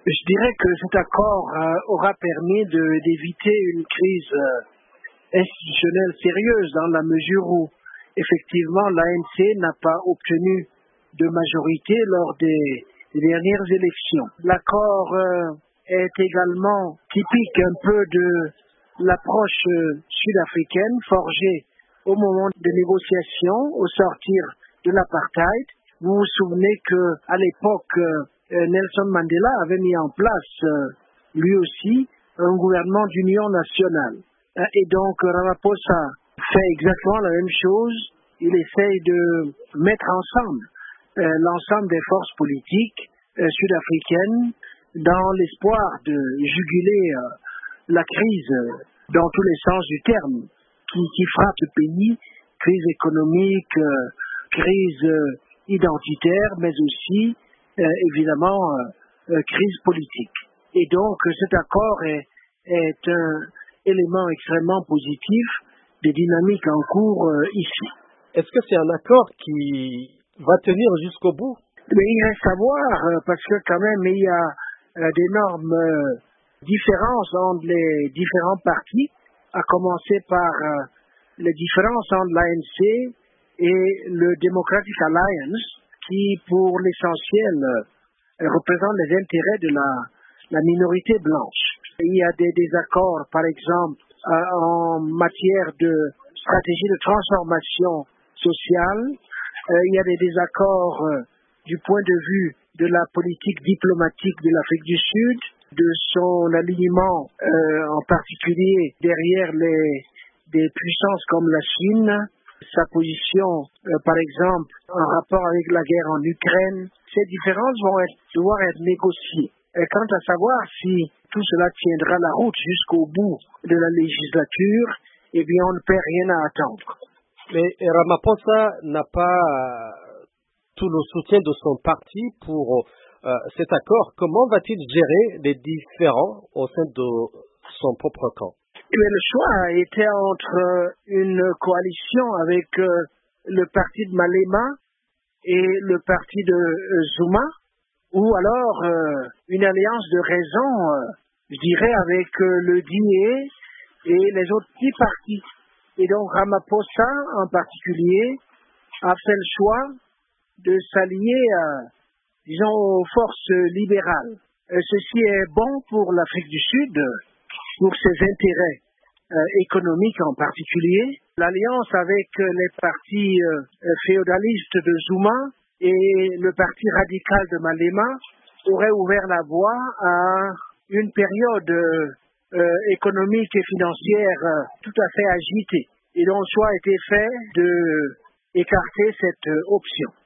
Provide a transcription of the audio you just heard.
Je dirais que cet accord aura permis d'éviter une crise institutionnelle sérieuse dans la mesure où, effectivement, l'ANC n'a pas obtenu de majorité lors des dernières élections. L'accord est également typique un peu de l'approche sud-africaine forgée au moment des négociations au sortir de l'apartheid. Vous vous souvenez qu'à l'époque, Nelson Mandela avait mis en place, lui aussi, un gouvernement d'union nationale. Et donc, Ramaphosa fait exactement la même chose. Il essaye de mettre ensemble l'ensemble des forces politiques sud-africaines dans l'espoir de juguler la crise dans tous les sens du terme qui frappe le pays, crise économique, crise identitaire, mais aussi évidemment crise politique. Et donc cet accord est un élément extrêmement positif des dynamiques en cours ici. Est-ce que c'est un accord qui va tenir jusqu'au bout? Mais il reste à voir, parce que quand même il y a d'énormes différences entre les différents partis, à commencer par les différences entre l'ANC et le Democratic Alliance, qui pour l'essentiel représente les intérêts de la minorité blanche. Il y a des désaccords, par exemple, en matière de stratégie de transformation sociale. Il y a des désaccords du point de vue de la politique diplomatique de l'Afrique du Sud, de son alignement en particulier derrière des puissances comme la Chine, sa position par exemple en rapport avec la guerre en Ukraine. Ces différences vont devoir être négociées. Et quant à savoir si tout cela tiendra la route jusqu'au bout de la législature, eh bien on ne peut rien à attendre. Mais Ramaphosa n'a pas tout le soutien de son parti pour cet accord. Comment va-t-il gérer les différends au sein de son propre camp? Le choix était entre une coalition avec le parti de Malema et le parti de Zuma, ou alors une alliance de raison, je dirais, avec le DA et les autres petits partis. Et donc Ramaphosa en particulier a fait le choix de s'allier, disons, aux forces libérales. Ceci est bon pour l'Afrique du Sud, pour ses intérêts économiques en particulier. L'alliance avec les partis féodalistes de Zuma et le parti radical de Malema aurait ouvert la voie à une période économique et financière tout à fait agitée. Et donc le choix a été fait d'écarter cette option.